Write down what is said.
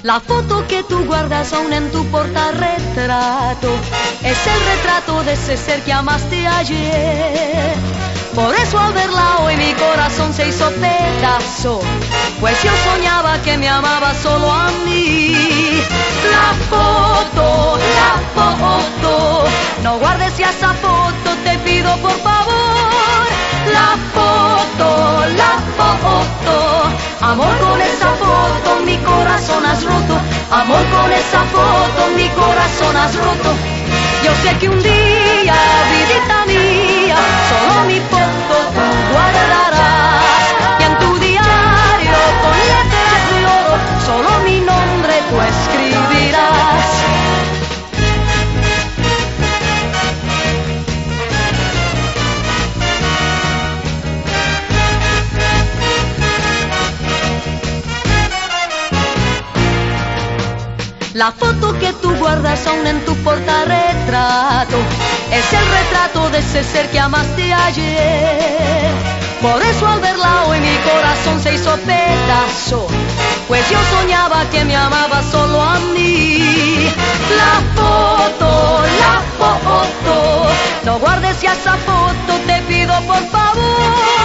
La foto que tú guardas aún en tu portarretrato es el retrato de ese ser que amaste ayer. Por eso al verla hoy mi corazón se hizo pedazo, pues yo soñaba que me amaba solo a mí. La foto, no guardes ya esa foto, te pido por favor. La foto, amor con esa foto mi corazón has roto. Amor con esa foto mi corazón has roto. Yo sé que un día, vidita mía, solo mi foto tú guardarás, y en tu diario con letras de oro solo mi nombre tú escribirás. La foto que tú guardas aún en tu portarretrato es el retrato de ese ser que amaste ayer. Por eso al verla hoy mi corazón se hizo pedazo, pues yo soñaba que me amaba solo a mí.